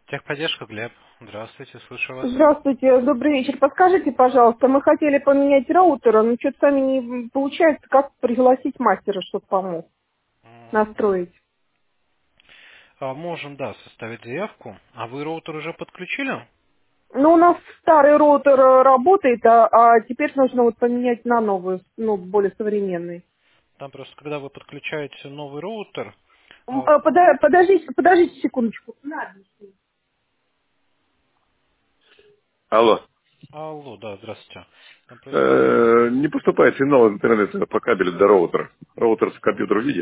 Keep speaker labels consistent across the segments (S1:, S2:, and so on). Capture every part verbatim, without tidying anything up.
S1: Техподдержка, Глеб. Здравствуйте, слышу вас.
S2: Здравствуйте, добрый вечер. Подскажите, пожалуйста, мы хотели поменять роутера, но что-то сами не получается, как пригласить мастера, чтобы помог
S1: М,
S2: настроить.
S1: а, Можем, да, составить заявку. А вы роутер уже подключили?
S2: Ну, у нас старый роутер э, работает, а, а теперь нужно вот поменять на новый, ну, более современный.
S1: Там просто, когда вы подключаете новый роутер...
S2: М,
S1: а,
S2: э, пода- Подождите, подождите секундочку. Алло.
S1: Алло, да, здравствуйте. Там просто...
S2: Э, Не поступает сигнал из интернета по кабелю до роутера. Роутер с компьютера видит?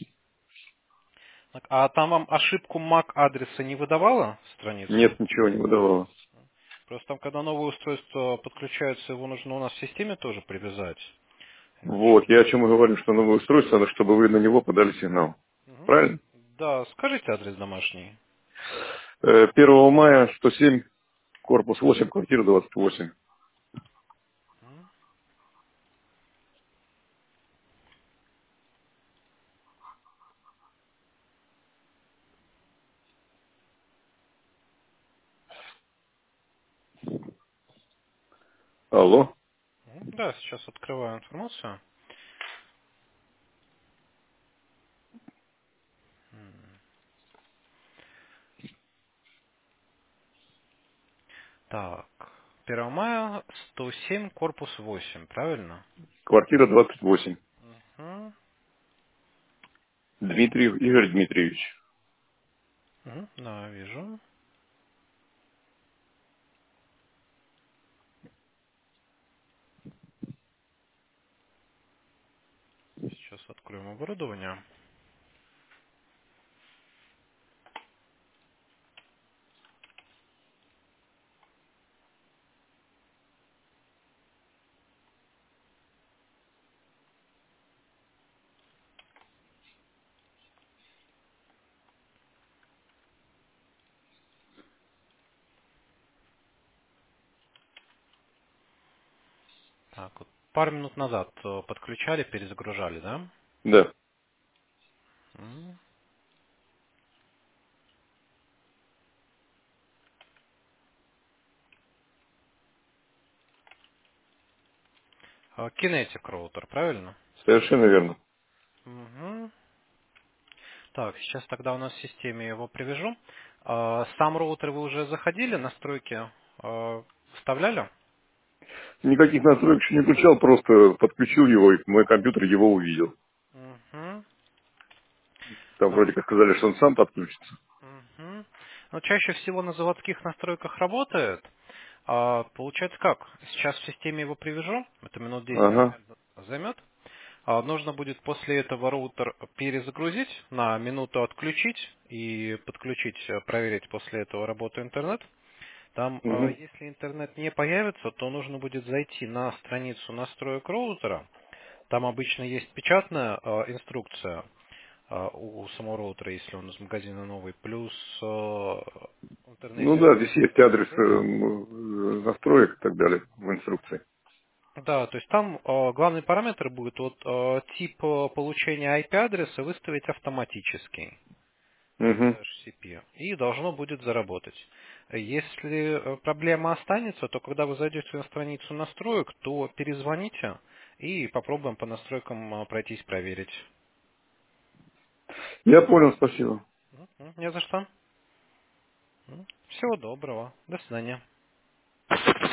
S1: Так, а там вам ошибку MAC адреса не выдавала страницу?
S2: Нет, ничего не выдавало.
S1: Просто там, когда новое устройство подключается, его нужно у нас в системе тоже привязать.
S2: Вот, я о чем и говорю, что новое устройство, надо, чтобы вы на него подали сигнал.
S1: Мгм.
S2: Правильно?
S1: Да, скажите адрес домашний.
S2: Э, первого мая, сто семь, корпус восемь, квартира двадцать восемь.
S1: Мгм.
S2: Алло.
S1: Мгм. Да, сейчас открываю информацию. Так, первого мая, сто семь, корпус восемь, правильно?
S2: Квартира двадцать восемь.
S1: Угу.
S2: Дмитриев Игорь Дмитриевич.
S1: Угу. Да, вижу. Сейчас откроем оборудование. Так, вот пару минут назад э, подключали, перезагружали, да?
S2: Да.
S1: М. А, Kinetic роутер, правильно?
S2: Совершенно верно.
S1: Угу. Так, сейчас тогда у нас в системе его привяжу. А, Сам роутер вы уже заходили, настройки э, вставляли?
S2: Никаких настроек еще не включал, просто подключил его, и мой компьютер его увидел.
S1: Угу.
S2: Там вроде как сказали, что он сам подключится.
S1: Мгм. Ну, чаще всего на заводских настройках работает. А, получается как? Сейчас в системе его привяжу, это минут десять
S2: Ага.
S1: займет. А, нужно будет после этого роутер перезагрузить, на минуту отключить и подключить, э, проверить после этого работу интернет. Там, э,
S2: Угу.
S1: если интернет не появится, то нужно будет зайти на страницу настроек роутера. Там обычно есть печатная э, инструкция а, у самого роутера, если он из магазина новый, плюс э, в
S2: Ну
S1: интернете
S2: да,
S1: это
S2: здесь есть адрес э,
S1: есть.
S2: м, э, настроек и так далее в инструкции.
S1: Да, то есть там э, главный параметр будет вот э, тип э, получения ай пи-адреса выставить автоматически из
S2: Угу.
S1: эйч си пи, и должно будет заработать. Если э, проблема останется, то когда вы зайдете на страницу настроек, то перезвоните и попробуем по настройкам э, пройтись, проверить.
S2: Я понял, спасибо.
S1: Мгм. Не за что. М. Всего доброго. До свидания.